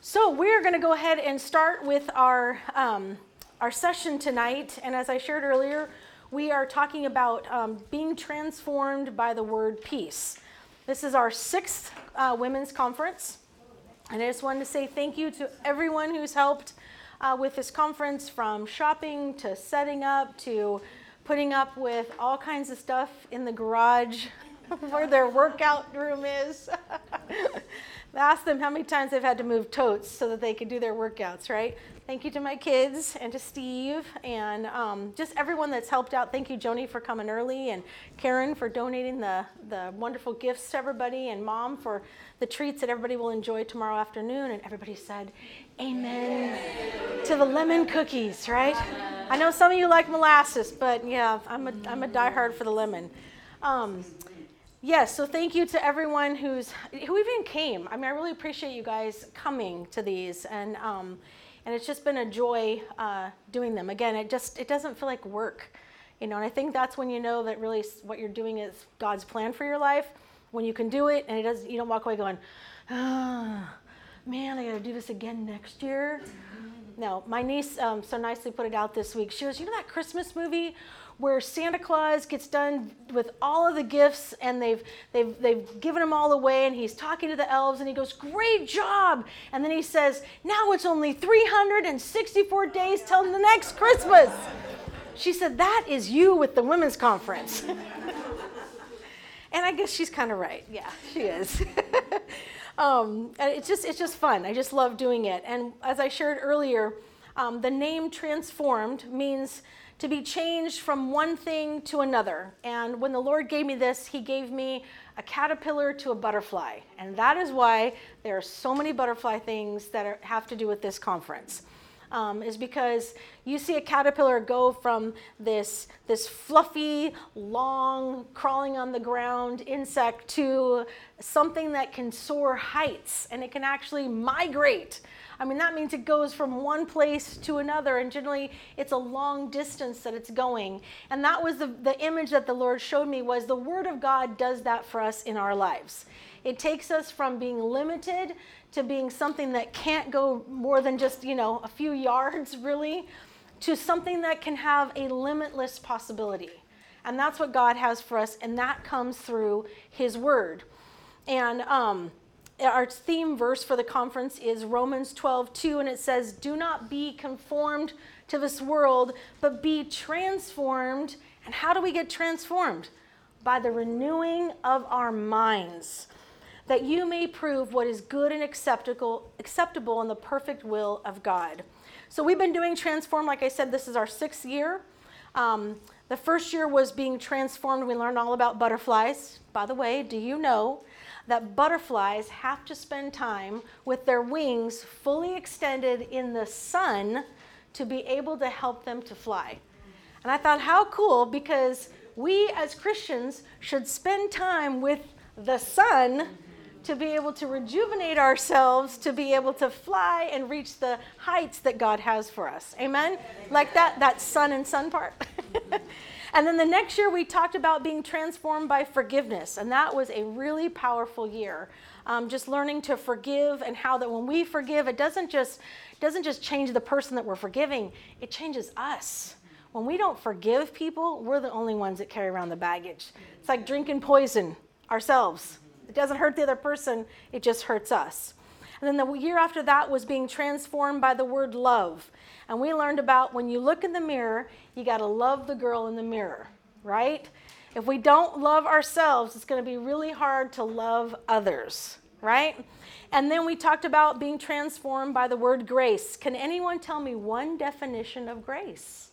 So we're going to go ahead and start with our session tonight. And as I shared earlier, we are talking about being transformed by the word peace. This is our sixth women's conference. And I just wanted to say thank you to everyone who's helped with this conference, from shopping to setting up to putting up with all kinds of stuff in the garage where their workout room is. Ask them how many times they've had to move totes so that they could do their workouts, right? Thank you to my kids and to Steve and just everyone that's helped out. Thank you, Joni, for coming early, and Karen for donating the wonderful gifts to everybody, and Mom for the treats that everybody will enjoy tomorrow afternoon. And everybody said amen to the lemon cookies, right? I know some of you like molasses, but yeah, I'm a diehard for the lemon. Yes, so thank you to everyone who even came. I mean, I really appreciate you guys coming to these, and it's just been a joy doing them. Again, it doesn't feel like work, and I think that's when you know that really what you're doing is God's plan for your life. When you can do it, and you don't walk away going, oh, man, I got to do this again next year. No, my niece so nicely put it out this week. She goes, that Christmas movie where Santa Claus gets done with all of the gifts, and they've given them all away, and he's talking to the elves, and he goes, great job. And then he says, now it's only 364 days till the next Christmas. She said, that is you with the women's conference. And I guess she's kind of right. Yeah, she is. It's just fun. I just love doing it. And as I shared earlier, the name transformed means to be changed from one thing to another. And when the Lord gave me this, he gave me a caterpillar to a butterfly. And that is why there are so many butterfly things that have to do with this conference. Is because you see a caterpillar go from this fluffy, long, crawling on the ground insect to something that can soar heights, and it can actually migrate. I mean, that means it goes from one place to another, and generally it's a long distance that it's going. And that was the image that the Lord showed me, was the Word of God does that for us in our lives. It takes us from being limited to being something that can't go more than just, a few yards, really, to something that can have a limitless possibility. And that's what God has for us, and that comes through His Word. And our theme verse for the conference is Romans 12:2, and it says, do not be conformed to this world, but be transformed. And how do we get transformed? By the renewing of our minds, that you may prove what is good and acceptable in the perfect will of God. So we've been doing Transform. Like I said, this is our 6th year. The first year was being transformed. We learned all about butterflies. By the way, do you know that butterflies have to spend time with their wings fully extended in the sun to be able to help them to fly? And I thought, how cool, because we as Christians should spend time with the sun to be able to rejuvenate ourselves, to be able to fly and reach the heights that God has for us. Amen? Like that sun and sun part. And then the next year we talked about being transformed by forgiveness, and that was a really powerful year. Just learning to forgive, and how that when we forgive, it doesn't just change the person that we're forgiving, it changes us. When we don't forgive people, we're the only ones that carry around the baggage. It's like drinking poison ourselves. It doesn't hurt the other person, it just hurts us. And then the year after that was being transformed by the word love. And we learned about when you look in the mirror, you got to love the girl in the mirror, right? If we don't love ourselves, it's going to be really hard to love others, right? And then we talked about being transformed by the word grace. Can anyone tell me one definition of grace?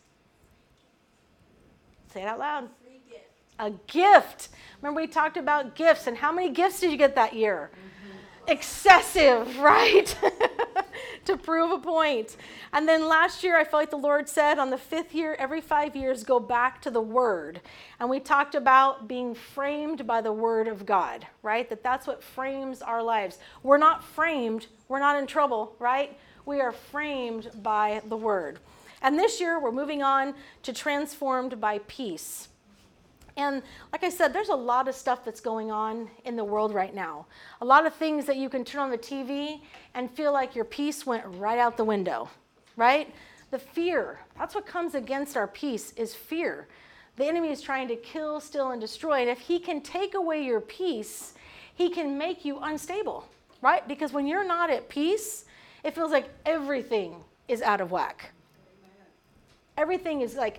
Say it out loud. A gift. Remember, we talked about gifts, and how many gifts did you get that year? Excessive, right? To prove a point. And then last year, I felt like the Lord said on the 5th year, every 5 years, go back to the Word. And we talked about being framed by the Word of God, right? That's what frames our lives. We're not framed, we're not in trouble, right? We are framed by the Word. And this year, we're moving on to transformed by peace. And like I said, there's a lot of stuff that's going on in the world right now. A lot of things that you can turn on the TV and feel like your peace went right out the window, right? The fear, that's what comes against our peace, is fear. The enemy is trying to kill, steal, and destroy. And if he can take away your peace, he can make you unstable, right? Because when you're not at peace, it feels like everything is out of whack. Everything is like,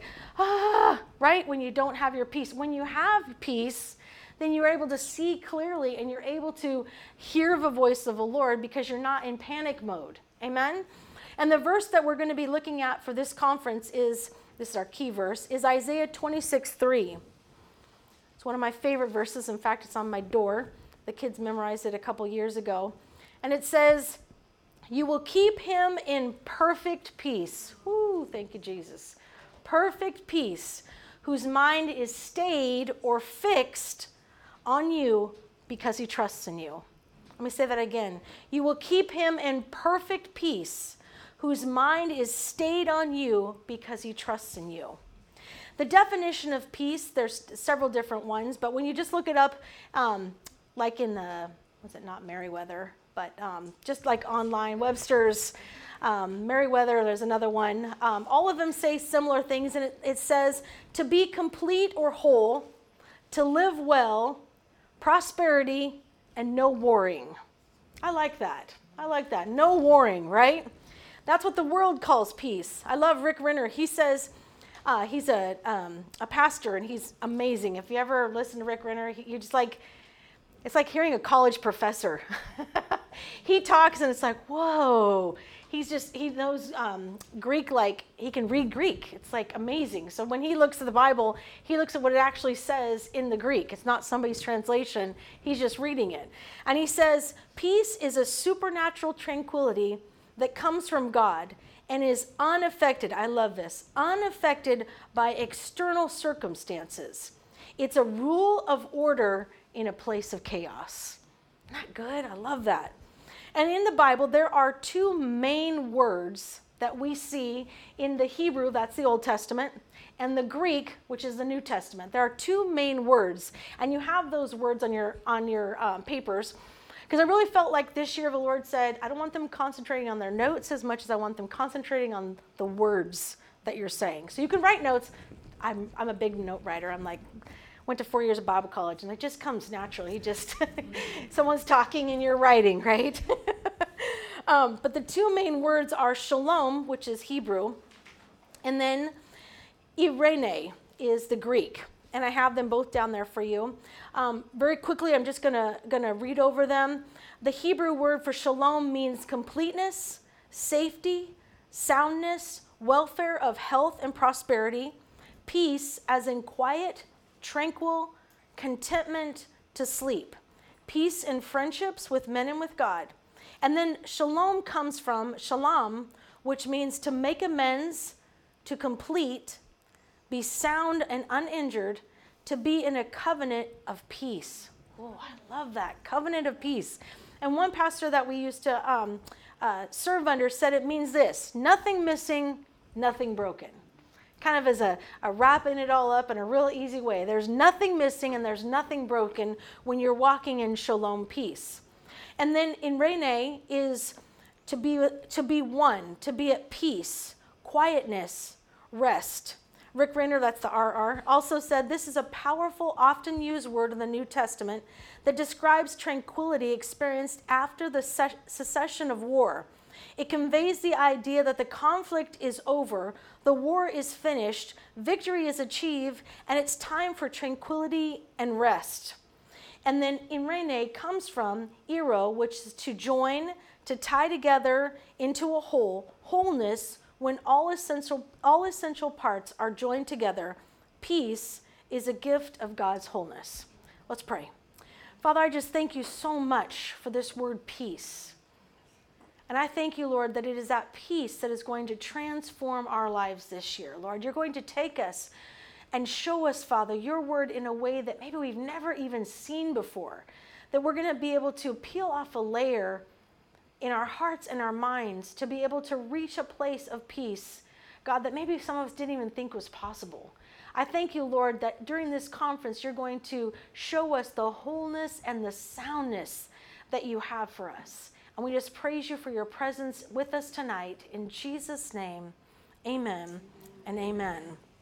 right? When you don't have your peace. When you have peace, then you're able to see clearly and you're able to hear the voice of the Lord because you're not in panic mode. Amen? And the verse that we're going to be looking at for this conference is, this is our key verse, is Isaiah 26:3. It's one of my favorite verses. In fact, it's on my door. The kids memorized it a couple years ago. And it says, "You will keep him in perfect peace." Ooh, thank you, Jesus. Perfect peace, whose mind is stayed or fixed on you because he trusts in you. Let me say that again. You will keep him in perfect peace, whose mind is stayed on you because he trusts in you. The definition of peace, there's several different ones, but when you just look it up, like in the, was it not Merriweather, but just like online, Webster's, Merriweather, there's another one. All of them say similar things, and it says to be complete or whole, to live well, prosperity, and no warring. I like that. I like that. No warring, right? That's what the world calls peace. I love Rick Renner. He says, he's a pastor, and he's amazing. If you ever listen to Rick Renner, you're just like, it's like hearing a college professor. He talks and it's like, whoa. He knows Greek like he can read Greek. It's like amazing. So when he looks at the Bible, he looks at what it actually says in the Greek. It's not somebody's translation. He's just reading it. And he says, peace is a supernatural tranquility that comes from God and is unaffected, I love this, unaffected by external circumstances. It's a rule of order in a place of chaos. Isn't that good? I love that. And in the Bible, there are two main words that we see in the Hebrew, that's the Old Testament, and the Greek, which is the New Testament. There are two main words, and you have those words on your papers, because I really felt like this year the Lord said, I don't want them concentrating on their notes as much as I want them concentrating on the words that you're saying. So you can write notes. I'm a big note writer. I'm like, went to 4 years of Bible college, and it just comes naturally. Someone's talking and you're writing, right? But the two main words are shalom, which is Hebrew, and then irene is the Greek. And I have them both down there for you. Very quickly, I'm just gonna read over them. The Hebrew word for shalom means completeness, safety, soundness, welfare of health and prosperity, peace as in quiet, tranquil, contentment to sleep, peace in friendships with men and with God. And then shalom comes from shalom, which means to make amends, to complete, be sound and uninjured, to be in a covenant of peace. Oh, I love that, covenant of peace. And one pastor that we used to serve under said it means this: nothing missing, nothing broken. Kind of as a wrapping it all up in a real easy way. There's nothing missing and there's nothing broken when you're walking in shalom peace. And then in Rene is to be one, to be at peace, quietness, rest. Rick Renner, that's the RR, also said this is a powerful, often used word in the New Testament that describes tranquility experienced after the cessation of war. It conveys the idea that the conflict is over, the war is finished, victory is achieved, and it's time for tranquility and rest. And then irene comes from iro, which is to join, to tie together into a whole, wholeness, when all essential parts are joined together. Peace is a gift of God's wholeness. Let's pray. Father, I just thank you so much for this word peace. And I thank you, Lord, that it is that peace that is going to transform our lives this year. Lord, you're going to take us and show us, Father, your word in a way that maybe we've never even seen before, that we're going to be able to peel off a layer in our hearts and our minds to be able to reach a place of peace, God, that maybe some of us didn't even think was possible. I thank you, Lord, that during this conference, you're going to show us the wholeness and the soundness that you have for us. And we just praise you for your presence with us tonight. In Jesus' name, amen and amen.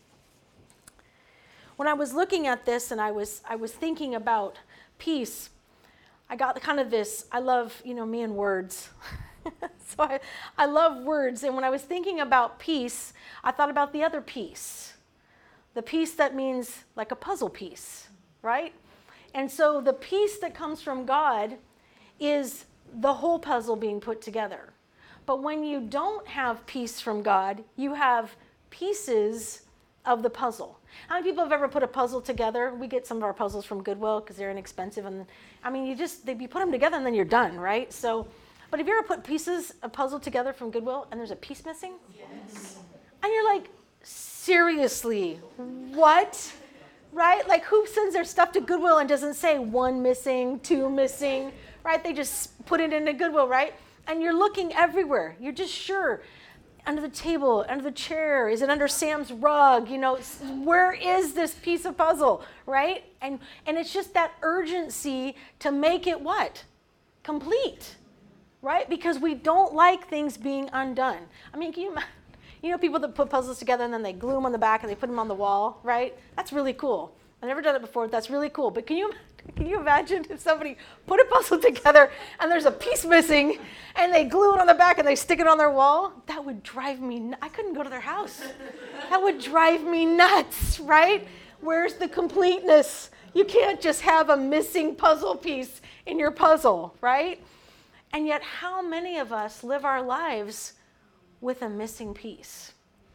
When I was looking at this and I was thinking about peace, I got kind of this, I love, me and words. So I love words. And when I was thinking about peace, I thought about the other piece. The piece that means like a puzzle piece, right? And so the piece that comes from God is the whole puzzle being put together. But when you don't have peace from God, you have pieces of the puzzle. How many people have ever put a puzzle together? We get some of our puzzles from Goodwill because they're inexpensive. And you put them together and then you're done, right? So, but have you ever put pieces of puzzle together from Goodwill and there's a piece missing? Yes. And you're like, seriously, what? Right? Like, who sends their stuff to Goodwill and doesn't say 1 missing, 2 missing, right? They just put it into Goodwill, right? And you're looking everywhere. You're just sure. Under the table, under the chair, is it under Sam's rug? Where is this piece of puzzle, right? And it's just that urgency to make it what? Complete, right? Because we don't like things being undone. I mean, can you imagine? People that put puzzles together and then they glue them on the back and they put them on the wall, right? That's really cool. I've never done it before. That's really cool. But can you imagine if somebody put a puzzle together and there's a piece missing and they glue it on the back and they stick it on their wall? That would drive me I couldn't go to their house. That would drive me nuts, right? Where's the completeness? You can't just have a missing puzzle piece in your puzzle, right? And yet how many of us live our lives with a missing piece?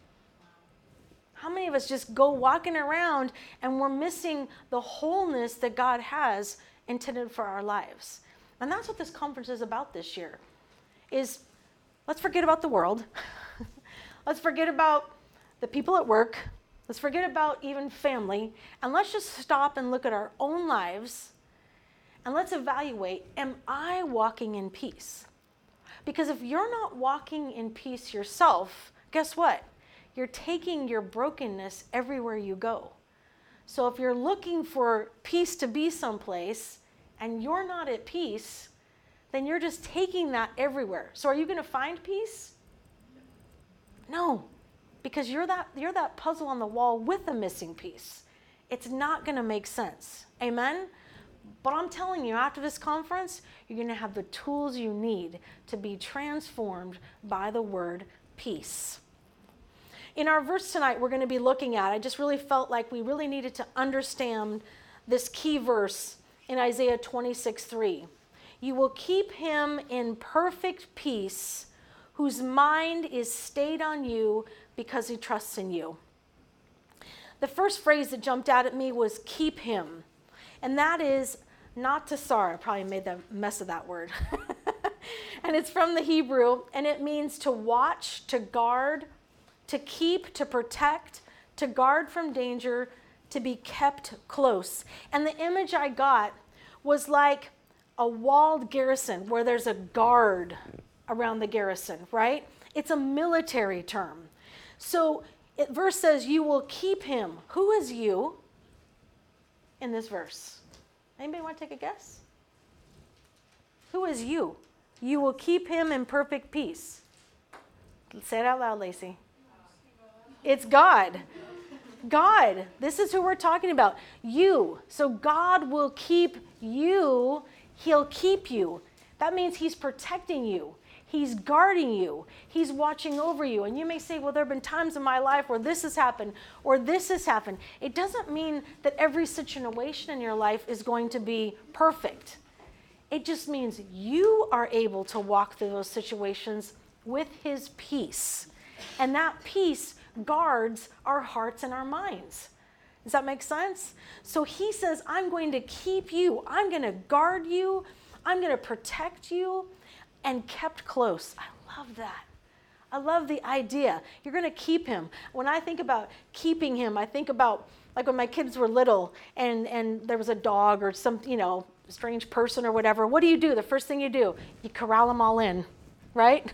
How many of us just go walking around and we're missing the wholeness that God has intended for our lives? And that's what this conference is about this year, is let's forget about the world. Let's forget about the people at work. Let's forget about even family. And let's just stop and look at our own lives and let's evaluate, am I walking in peace? Because if you're not walking in peace yourself, guess what? You're taking your brokenness everywhere you go. So if you're looking for peace to be someplace and you're not at peace, then you're just taking that everywhere. So are you going to find peace? No, because you're that puzzle on the wall with a missing piece. It's not going to make sense. Amen? But I'm telling you, after this conference, you're going to have the tools you need to be transformed by the word peace. In our verse tonight, we're going to be looking at, I just really felt like we really needed to understand this key verse in Isaiah 26:3. You will keep him in perfect peace, whose mind is stayed on you because he trusts in you. The first phrase that jumped out at me was keep him. And that is not to sar. I probably made a mess of that word. And it's from the Hebrew, and it means to watch, to guard, to keep, to protect, to guard from danger, to be kept close. And the image I got was like a walled garrison where there's a guard around the garrison, right? It's a military term. So verse says, you will keep him. Who is you in this verse? Anybody want to take a guess? Who is you? You will keep him in perfect peace. Say it out loud, Lacey. It's God. God. This is who we're talking about. You. So God will keep you. He'll keep you. That means he's protecting you. He's guarding you. He's watching over you. And you may say, well, there have been times in my life where this has happened or this has happened. It doesn't mean that every situation in your life is going to be perfect. It just means you are able to walk through those situations with his peace. And that peace guards our hearts and our minds. Does that make sense? So he says, I'm going to keep you. I'm going to guard you. I'm going to protect you. And kept close. I love that. I love the idea. You're going to keep him. When I think about keeping him, I think about like when my kids were little and there was a dog or some, strange person or whatever. What do? The first thing you do, you corral them all in, right?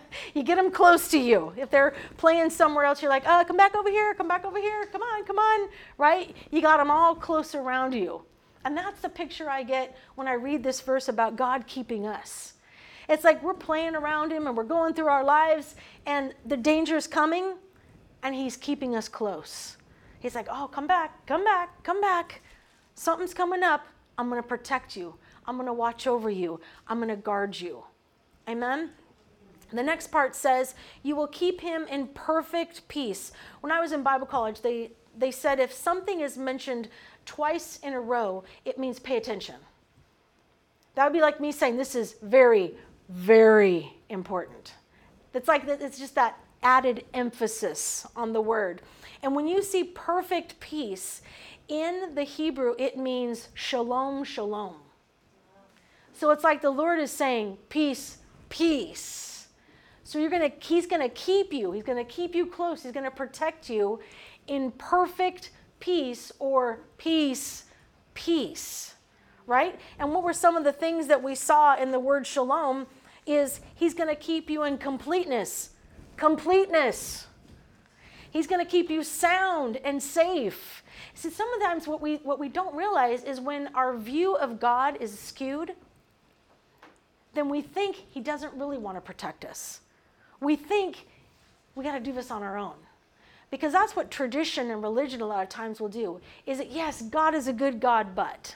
You get them close to you. If they're playing somewhere else, you're like, come back over here, come on, right? You got them all close around you. And that's the picture I get when I read this verse about God keeping us. It's like we're playing around him and we're going through our lives and the danger is coming and he's keeping us close. He's like, oh, come back. Something's coming up. I'm going to protect you. I'm going to watch over you. I'm going to guard you. Amen? The next part says, you will keep him in perfect peace. When I was in Bible college, they said if something is mentioned twice in a row, it means pay attention. That would be like me saying this is very, very important. It's just that added emphasis on the word. And when you see perfect peace, in the Hebrew, it means shalom, shalom. So it's like the Lord is saying, peace, peace. So he's going to keep you. He's going to keep you close. He's going to protect you in perfect peace or peace, peace, right? And what were some of the things that we saw in the word shalom is he's going to keep you in completeness. Completeness. He's going to keep you sound and safe. See, sometimes what we don't realize is when our view of God is skewed, then we think he doesn't really want to protect us. We think we got to do this on our own. Because that's what tradition and religion a lot of times will do, is that yes, God is a good God, but.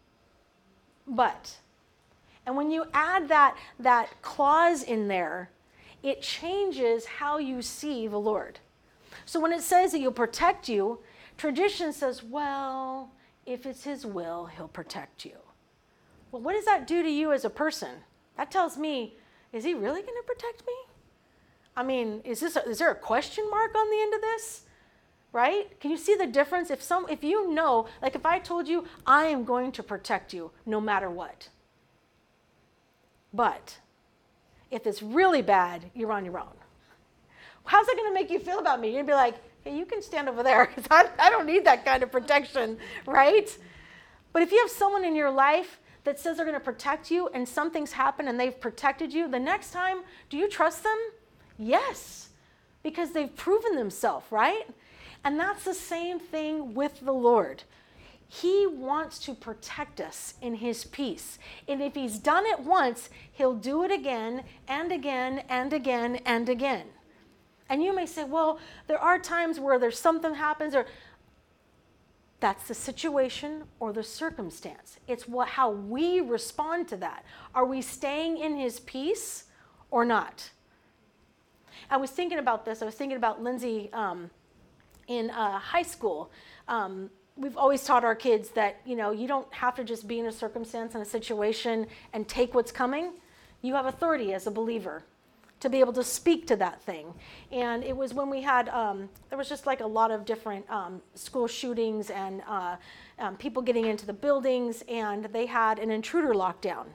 And when you add that clause in there, it changes how you see the Lord. So when it says that he'll protect you, tradition says, well, if it's his will, he'll protect you. Well, what does that do to you as a person? That tells me, is he really going to protect me? I mean, is there a question mark on the end of this? Right? Can you see the difference? If you know, like if I told you, I am going to protect you no matter what. But if it's really bad, you're on your own. How's that going to make you feel about me? You're going to be like, hey, you can stand over there because I don't need that kind of protection, right? But if you have someone in your life that says they're going to protect you and something's happened and they've protected you, the next time, do you trust them? Yes, because they've proven themselves, right? And that's the same thing with the Lord. He wants to protect us in his peace. And if he's done it once, he'll do it again and again and again and again. And you may say, well, there are times where there's something happens or that's the situation or the circumstance. It's how we respond to that. Are we staying in his peace or not? I was thinking about this. I was thinking about Lindsay in high school. We've always taught our kids that, you don't have to just be in a circumstance and a situation and take what's coming. You have authority as a believer to be able to speak to that thing. And it was when we had, there was just like a lot of different school shootings and people getting into the buildings, and they had an intruder lockdown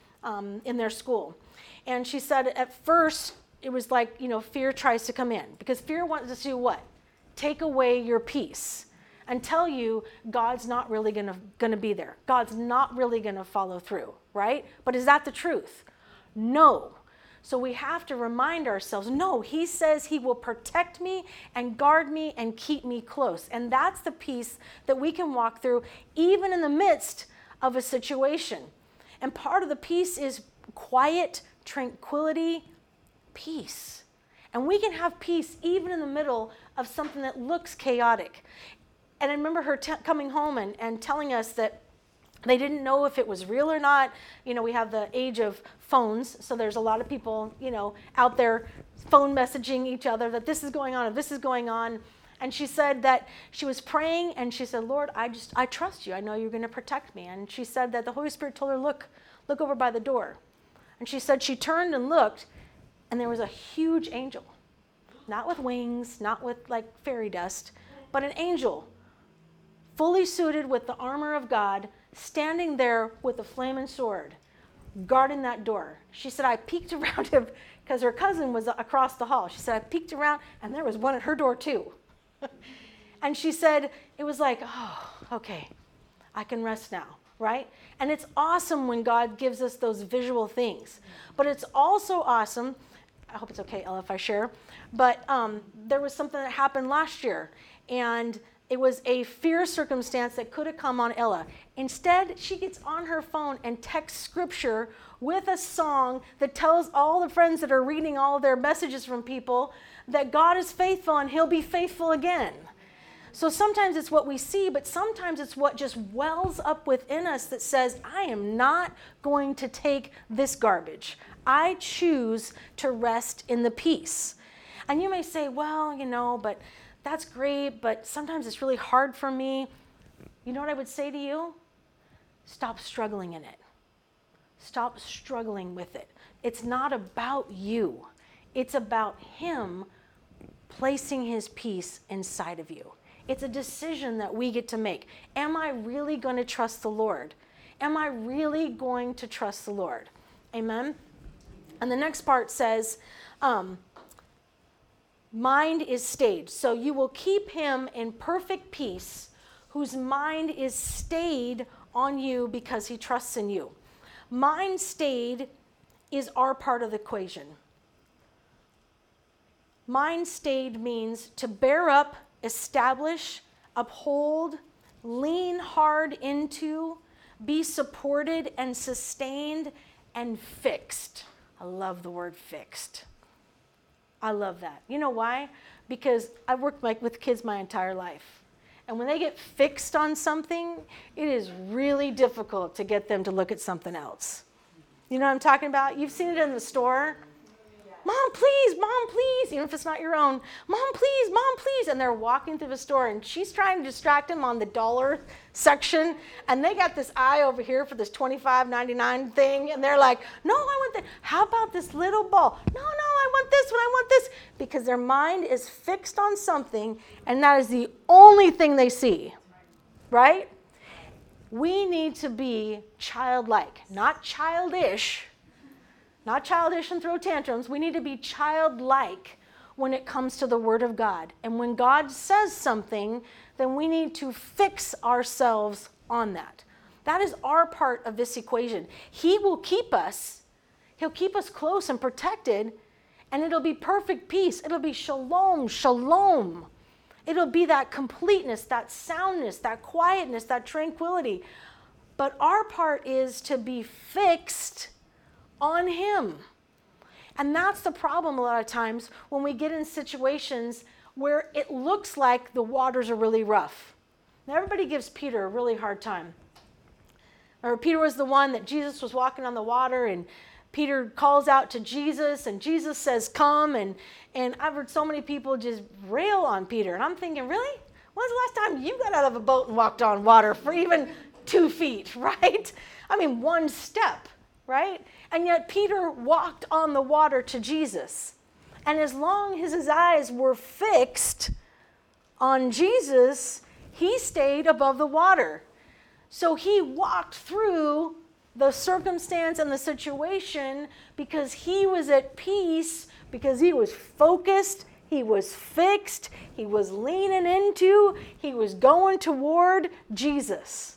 in their school. And she said at first, it was like, fear tries to come in because fear wants to do what? Take away your peace and tell you God's not really going to be there. God's not really going to follow through, right? But is that the truth? No. So we have to remind ourselves, no, he says he will protect me and guard me and keep me close. And that's the peace that we can walk through even in the midst of a situation. And part of the peace is quiet, tranquility, peace. And we can have peace even in the middle of something that looks chaotic. And I remember her coming home and telling us that they didn't know if it was real or not. We have the age of phones, so there's a lot of people, out there phone messaging each other that this is going on or this is going on. And she said that she was praying and she said, Lord, I trust you. I know you're going to protect me. And she said that the Holy Spirit told her, look over by the door. And she said she turned and looked, and there was a huge angel, not with wings, not with like fairy dust, but an angel, fully suited with the armor of God, standing there with a flaming sword, guarding that door. She said, I peeked around him because her cousin was across the hall. She said, I peeked around, and there was one at her door too. And she said, it was like, oh, okay, I can rest now, right? And it's awesome when God gives us those visual things. But it's also awesome I hope it's okay, Ella, if I share. But there was something that happened last year, and it was a fear circumstance that could have come on Ella. Instead, she gets on her phone and texts scripture with a song that tells all the friends that are reading all their messages from people that God is faithful and he'll be faithful again. So sometimes it's what we see, but sometimes it's what just wells up within us that says, I am not going to take this garbage. I choose to rest in the peace. And you may say, well, but that's great, but sometimes it's really hard for me. You know what I would say to you? Stop struggling in it. Stop struggling with it. It's not about you. It's about him placing his peace inside of you. It's a decision that we get to make. Am I really going to trust the Lord? Am I really going to trust the Lord? Amen? And the next part says, mind is stayed. So you will keep him in perfect peace, whose mind is stayed on you because he trusts in you. Mind stayed is our part of the equation. Mind stayed means to bear up, establish, uphold, lean hard into, be supported and sustained and fixed. I love the word fixed. I love that. You know why? Because I've worked with kids my entire life. And when they get fixed on something, it is really difficult to get them to look at something else. You know what I'm talking about? You've seen it in the store. Mom, please, even if it's not your own. Mom, please. And they're walking through the store and she's trying to distract them on the dollar section. And they got this eye over here for this $25.99 thing. And they're like, no, I want that. How about this little ball? No, I want this one. I want this. Because their mind is fixed on something and that is the only thing they see. Right? We need to be childlike, not childish. Not childish and throw tantrums. We need to be childlike when it comes to the Word of God. And when God says something, then we need to fix ourselves on that. That is our part of this equation. He will keep us. He'll keep us close and protected, and it'll be perfect peace. It'll be shalom, shalom. It'll be that completeness, that soundness, that quietness, that tranquility. But our part is to be fixed on him. And that's the problem a lot of times when we get in situations where it looks like the waters are really rough. Now everybody gives Peter a really hard time. Or Peter was the one that Jesus was walking on the water and Peter calls out to Jesus and Jesus says, come. And I've heard so many people just rail on Peter. And I'm thinking, really? When's the last time you got out of a boat and walked on water for even 2 feet, right? I mean, one step, right? And yet Peter walked on the water to Jesus. And as long as his eyes were fixed on Jesus, he stayed above the water. So he walked through the circumstance and the situation because he was at peace, because he was focused, he was fixed, he was leaning into, he was going toward Jesus.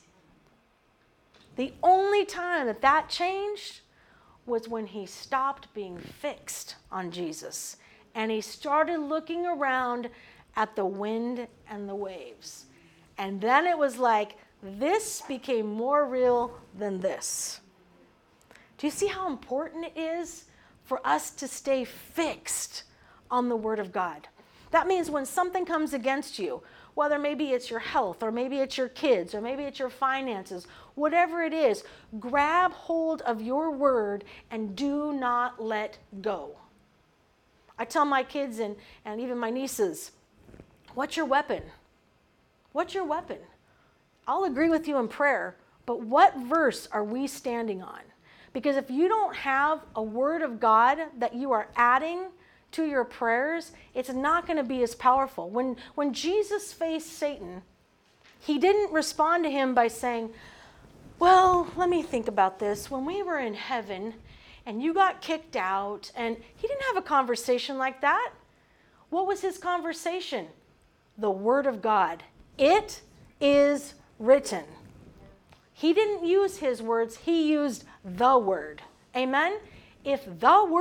The only time that changed was when he stopped being fixed on Jesus and he started looking around at the wind and the waves. And then it was like, this became more real than this. Do you see how important it is for us to stay fixed on the Word of God? That means when something comes against you, whether maybe it's your health or maybe it's your kids or maybe it's your finances, whatever it is, grab hold of your word and do not let go. I tell my kids and even my nieces, what's your weapon? What's your weapon? I'll agree with you in prayer, but what verse are we standing on? Because if you don't have a word of God that you are adding to your prayers, it's not going to be as powerful. When Jesus faced Satan, he didn't respond to him by saying, well, let me think about this. When we were in heaven and you got kicked out, and he didn't have a conversation like that. What was his conversation? The Word of God. It is written. He didn't use his words, he used the Word. Amen? If the Word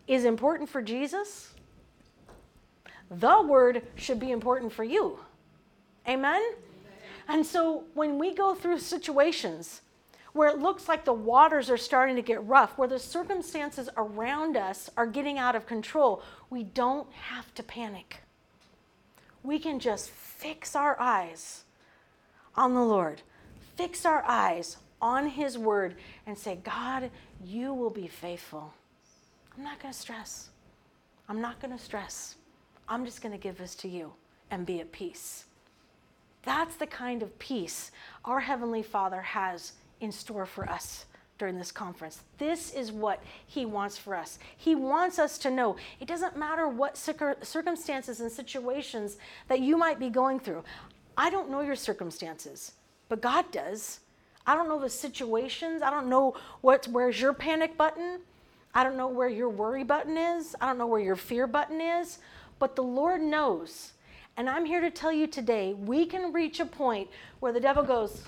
is important for Jesus, the word should be important for you. Amen? And so when we go through situations where it looks like the waters are starting to get rough, where the circumstances around us are getting out of control, we don't have to panic. We can just fix our eyes on the Lord, fix our eyes on his word, and say, God, you will be faithful. I'm not going to stress. I'm not going to stress. I'm just going to give this to you and be at peace. That's the kind of peace our Heavenly Father has in store for us during this conference. This is what he wants for us. He wants us to know it doesn't matter what circumstances and situations that you might be going through. I don't know your circumstances, but God does. I don't know the situations. I don't know where's your panic button. I don't know where your worry button is. I don't know where your fear button is, but the Lord knows. And I'm here to tell you today, we can reach a point where the devil goes,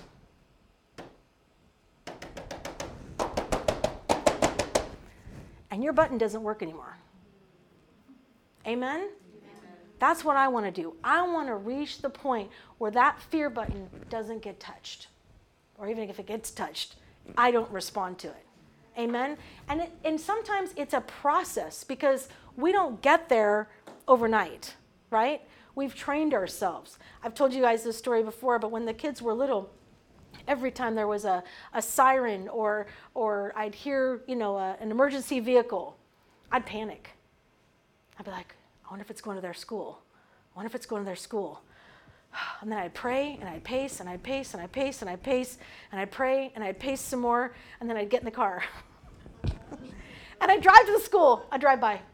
and your button doesn't work anymore. Amen? Amen? That's what I want to do. I want to reach the point where that fear button doesn't get touched. Or even if it gets touched, I don't respond to it. Amen? And sometimes it's a process because we don't get there overnight, right? We've trained ourselves. I've told you guys this story before, but when the kids were little, every time there was a siren or I'd hear, an emergency vehicle, I'd panic. I'd be like, I wonder if it's going to their school. I wonder if it's going to their school. And then I'd pray, and I'd pace, and I'd pace, and I'd pace, and I'd pace, and I'd pray, and I'd pace some more, and then I'd get in the car. And I'd drive to the school. I'd drive by.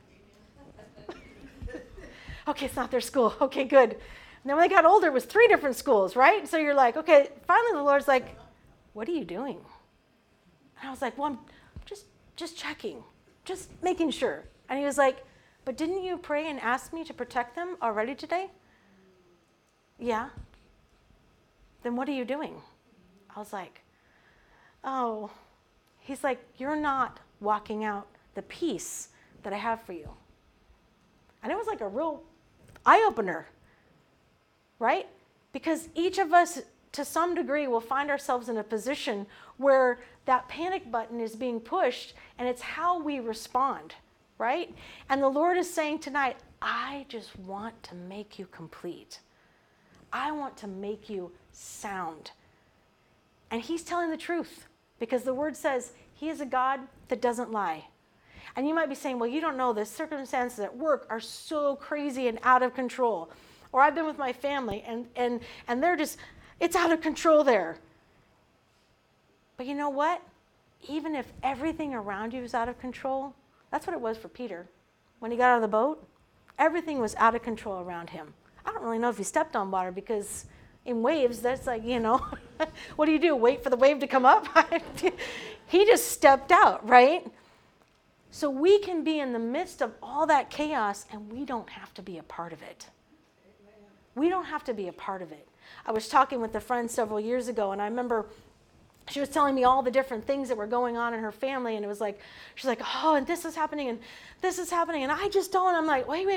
Okay, it's not their school. Okay, good. And then when they got older, it was 3 different schools, right? So you're like, okay, finally the Lord's like, what are you doing? And I was like, well, I'm just checking, just making sure. And he was like, but didn't you pray and ask me to protect them already today? Yeah. Then what are you doing? I was like, oh. He's like, you're not walking out the peace that I have for you. And it was like a real eye-opener, right? Because each of us, to some degree, will find ourselves in a position where that panic button is being pushed, and it's how we respond, right? And the Lord is saying tonight, I just want to make you complete. I want to make you sound. And he's telling the truth because the word says he is a God that doesn't lie. And you might be saying, well, you don't know, the circumstances at work are so crazy and out of control. Or I've been with my family and they're just, it's out of control there. But you know what? Even if everything around you is out of control, that's what it was for Peter. When he got out of the boat, everything was out of control around him. I don't really know if he stepped on water because in waves, that's like, what do? Wait for the wave to come up? He just stepped out, right? So we can be in the midst of all that chaos and we don't have to be a part of it. We don't have to be a part of it. I was talking with a friend several years ago and I remember she was telling me all the different things that were going on in her family and it was like, she's like, oh, and this is happening and this is happening and I just don't. I'm like, wait.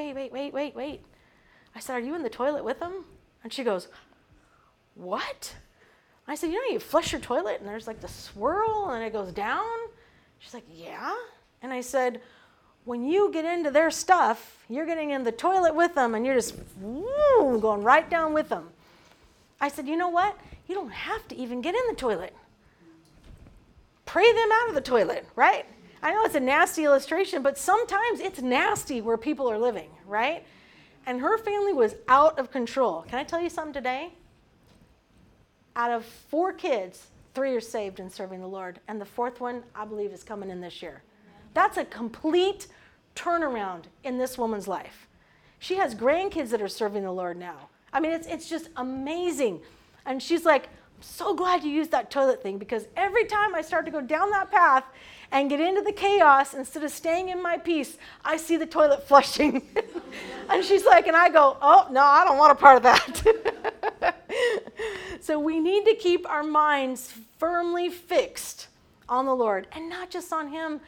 I said, are you in the toilet with them? And she goes, what? I said, you flush your toilet and there's like the swirl and it goes down? She's like, yeah. And I said, when you get into their stuff, you're getting in the toilet with them and you're just going right down with them. I said, you know what? You don't have to even get in the toilet. Pray them out of the toilet, right? I know it's a nasty illustration, but sometimes it's nasty where people are living, right? And her family was out of control. Can I tell you something today? Out of 4 kids, 3 are saved and serving the Lord. And the 4th one, I believe, is coming in this year. That's a complete turnaround in this woman's life. She has grandkids that are serving the Lord now. I mean, it's just amazing. And she's like, I'm so glad you used that toilet thing because every time I start to go down that path and get into the chaos, instead of staying in my peace, I see the toilet flushing. And she's like, and I go, oh, no, I don't want a part of that. So we need to keep our minds firmly fixed on the Lord and not just on him,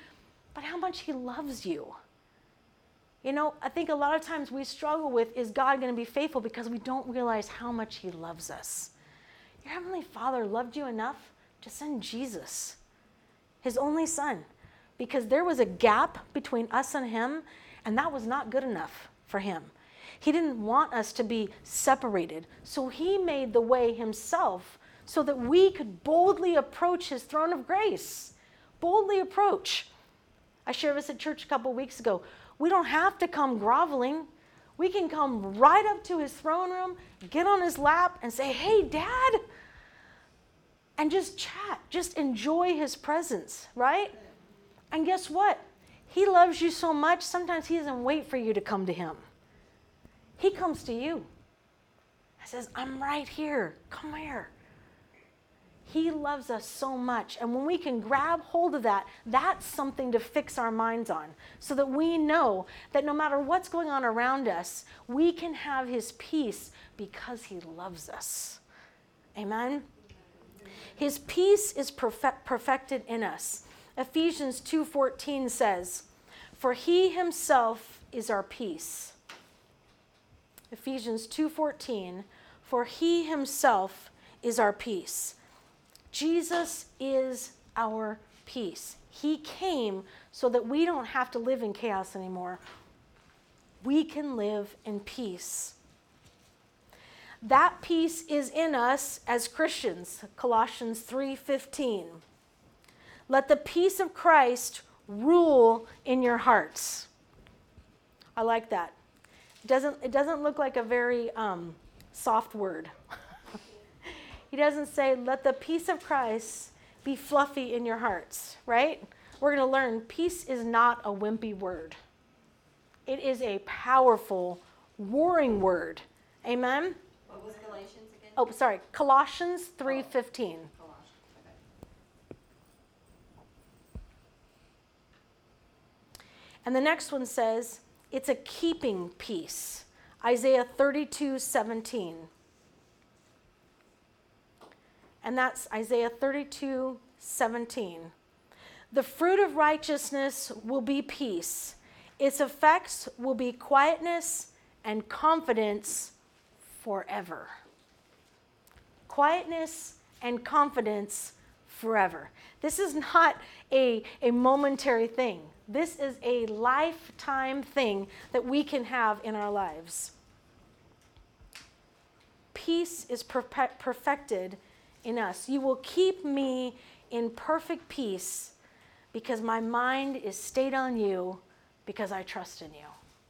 but how much he loves you. You know, I think a lot of times we struggle with, is God going to be faithful, because we don't realize how much he loves us. Your Heavenly Father loved you enough to send Jesus, his only son, because there was a gap between us and him, and that was not good enough for him. He didn't want us to be separated, so he made the way himself so that we could boldly approach his throne of grace. Boldly approach. I shared this at church a couple weeks ago. We don't have to come groveling. We can come right up to his throne room, get on his lap, and say, "Hey, Dad," and just chat, just enjoy his presence, right? And guess what? He loves you so much, sometimes he doesn't wait for you to come to him. He comes to you and says, "I'm right here. Come here." He loves us so much. And when we can grab hold of that, that's something to fix our minds on, so that we know that no matter what's going on around us, we can have his peace because he loves us. Amen? His peace is perfected in us. Ephesians 2:14 says, "For he himself is our peace." Ephesians 2:14, "For he himself is our peace." Jesus is our peace. He came so that we don't have to live in chaos anymore. We can live in peace. That peace is in us as Christians. Colossians 3:15. "Let the peace of Christ rule in your hearts." I like that. It doesn't look like a very soft word. He doesn't say, "Let the peace of Christ be fluffy in your hearts," right? We're going to learn peace is not a wimpy word. It is a powerful, warring word. Amen? What was Galatians again? Oh, sorry. Colossians 3:15. Colossians, okay. And the next one says, it's a keeping peace. Isaiah 32:17. And that's Isaiah 32:17. "The fruit of righteousness will be peace. Its effects will be quietness and confidence forever." Quietness and confidence forever. This is not a momentary thing. This is a lifetime thing that we can have in our lives. Peace is perfected in us. "You will keep me in perfect peace because my mind is stayed on you because I trust in you."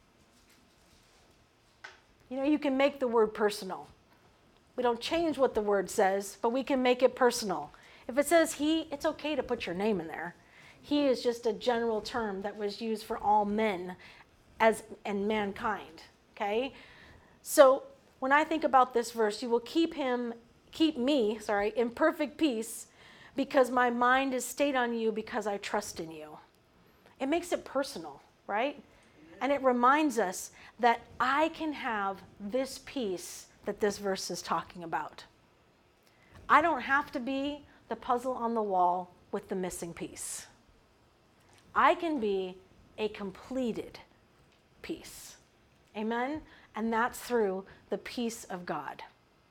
You know, you can make the word personal. We don't change what the word says, but we can make it personal. If it says he, it's okay to put your name in there. He is just a general term that was used for all men and mankind, okay? So when I think about this verse, "You will keep me, in perfect peace because my mind is stayed on you because I trust in you." It makes it personal, right? And it reminds us that I can have this peace that this verse is talking about. I don't have to be the puzzle on the wall with the missing piece. I can be a completed piece. Amen? And that's through the peace of God.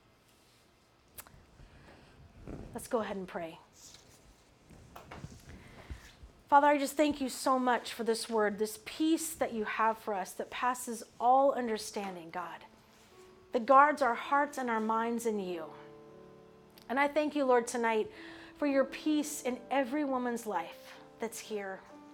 Let's go ahead and pray. Father, I just thank you so much for this word, this peace that you have for us that passes all understanding, God, that guards our hearts and our minds in you. And I thank you, Lord, tonight for your peace in every woman's life that's here.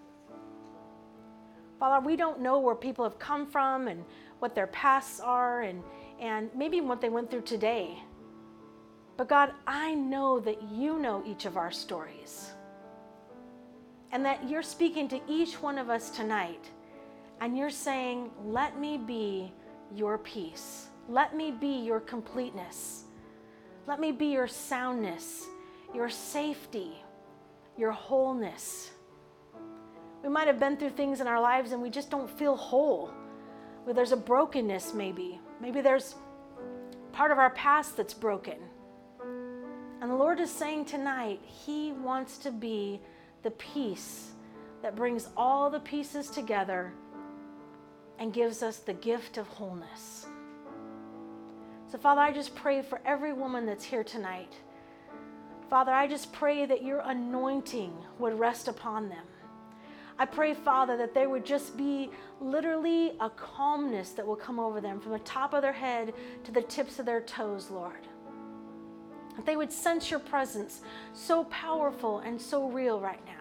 Father, we don't know where people have come from and what their pasts are and maybe what they went through today. But God, I know that you know each of our stories and that you're speaking to each one of us tonight and you're saying, "Let me be your peace. Let me be your completeness. Let me be your soundness, your safety, your wholeness." We might have been through things in our lives and we just don't feel whole. Where there's a brokenness maybe. Maybe there's part of our past that's broken. And the Lord is saying tonight, he wants to be the peace that brings all the pieces together and gives us the gift of wholeness. So Father, I just pray for every woman that's here tonight. Father, I just pray that your anointing would rest upon them. I pray, Father, that there would just be literally a calmness that will come over them from the top of their head to the tips of their toes, Lord. That they would sense your presence so powerful and so real right now.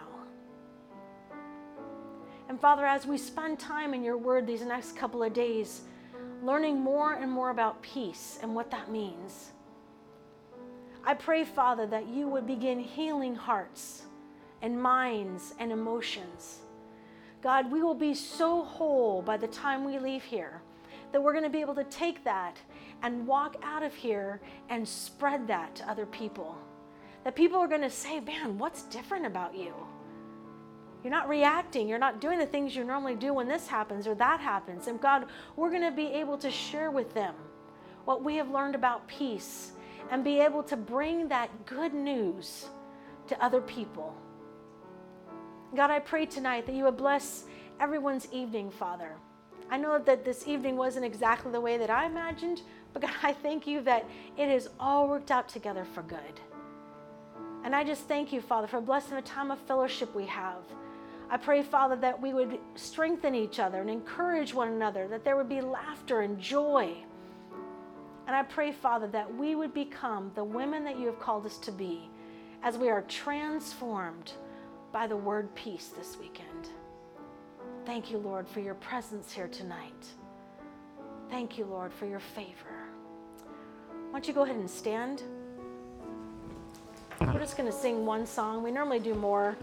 And Father, as we spend time in your word these next couple of days, learning more and more about peace and what that means, I pray, Father, that you would begin healing hearts and minds and emotions. God, we will be so whole by the time we leave here that we're going to be able to take that and walk out of here and spread that to other people. That people are going to say, man, what's different about you? You're not reacting. You're not doing the things you normally do when this happens or that happens. And God, we're going to be able to share with them what we have learned about peace and be able to bring that good news to other people. God, I pray tonight that you would bless everyone's evening, Father. I know that this evening wasn't exactly the way that I imagined, but God, I thank you that it has all worked out together for good. And I just thank you, Father, for blessing the time of fellowship we have. I pray, Father, that we would strengthen each other and encourage one another, that there would be laughter and joy. And I pray, Father, that we would become the women that you have called us to be as we are transformed by the word peace this weekend. Thank you, Lord, for your presence here tonight. Thank you, Lord, for your favor. Why don't you go ahead and stand? We're just going to sing one song. We normally do more.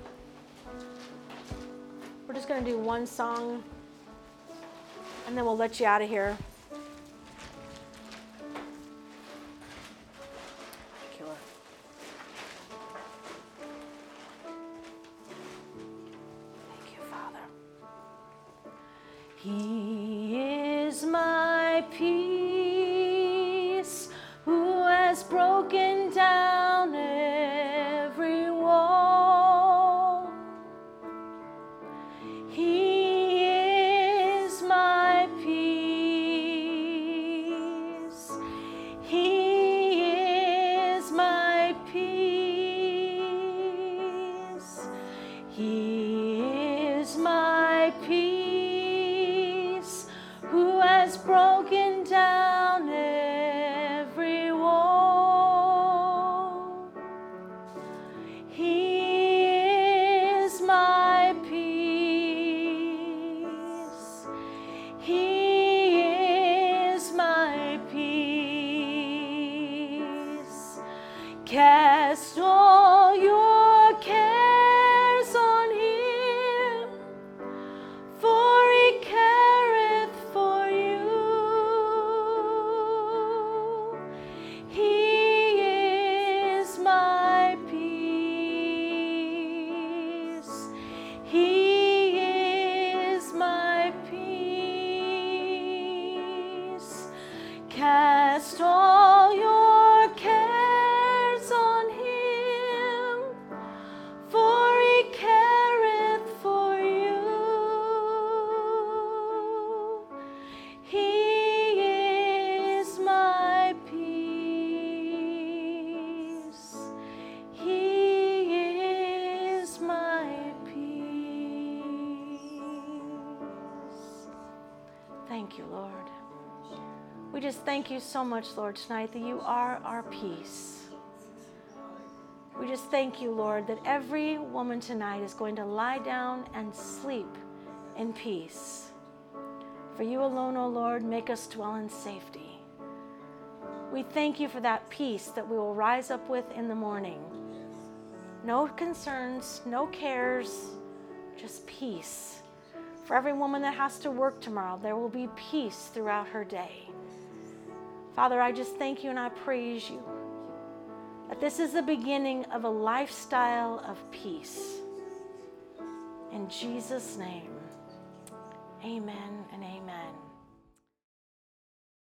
We're just going to do one song, and then we'll let you out of here. Thank you, Lord. Thank you, Father. He is my peace, who has broken down every wall. He is my peace. He is my peace. He is my peace, who has broken down every wall. He is my peace. He is my peace. Cast all your cares on him, for he careth for you. He is my peace. He is my peace. Cast all your cares on him, for he careth for you. He is my peace. He is my peace. Thank you, Lord. We just thank you so much, Lord, tonight that you are our peace. We just thank you, Lord, that every woman tonight is going to lie down and sleep in peace. For you alone, O Lord, make us dwell in safety. We thank you for that peace that we will rise up with in the morning. No concerns, no cares, just peace. For every woman that has to work tomorrow, there will be peace throughout her day. Father, I just thank you and I praise you that this is the beginning of a lifestyle of peace. In Jesus' name, amen and amen.